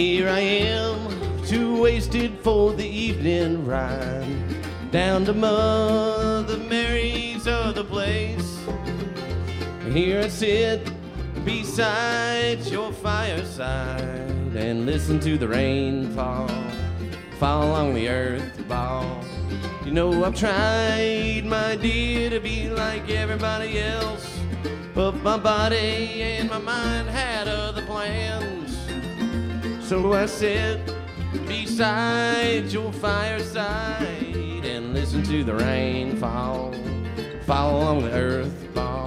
Here I am, too wasted for the evening ride down to Mother Mary's other place. Here I sit beside your fireside and listen to the rain fall along the earth ball. You know I've tried, my dear, to be like everybody else, but my body and my mind had other plans. So I sit beside your fireside and listen to the rain fall along the earth ball.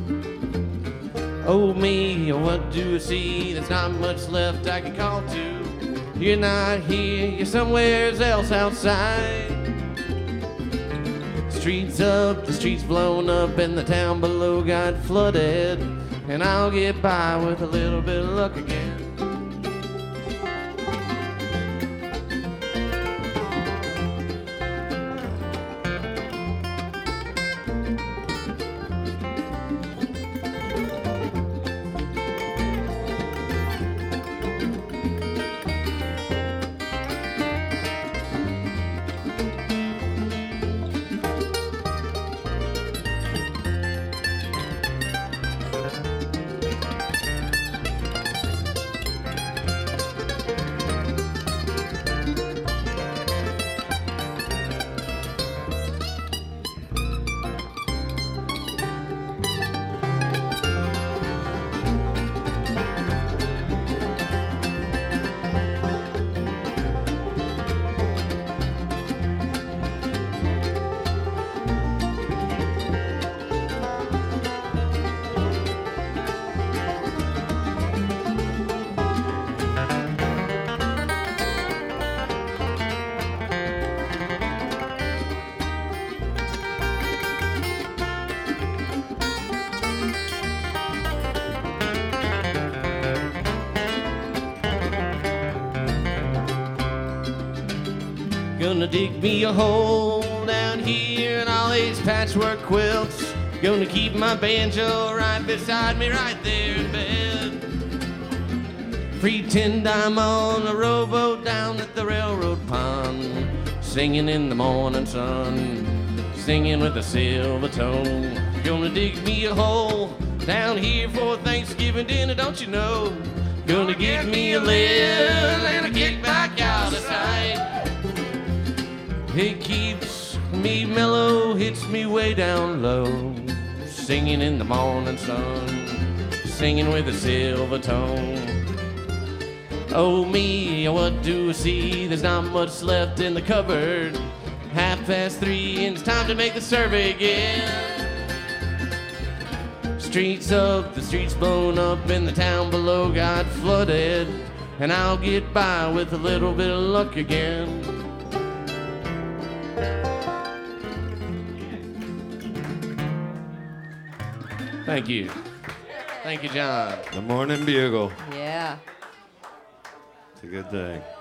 Oh me, what do I see? There's not much left I can call to. You're not here, you're somewhere else outside. Streets up, the streets blown up, and the town below got flooded. And I'll get by with a little bit of luck again. Gonna dig me a hole down here in all these patchwork quilts. Gonna keep my banjo right beside me, right there in bed. Pretend I'm on a rowboat down at the railroad pond, singing in the morning sun, singing with a silver tone. Gonna dig me a hole down here for Thanksgiving dinner, don't you know? Gonna give me a lift and a kick back out of sight. It keeps me mellow, hits me way down low, singing in the morning sun, singing with a silver tone. Oh me, what do I see? There's not much left in the cupboard. 3:30 and it's time to make the survey again. Streets up, the streets blown up, and the town below got flooded. And I'll get by with a little bit of luck again. Thank you. Thank you, John. The Morning Bugle. Yeah. It's a good day.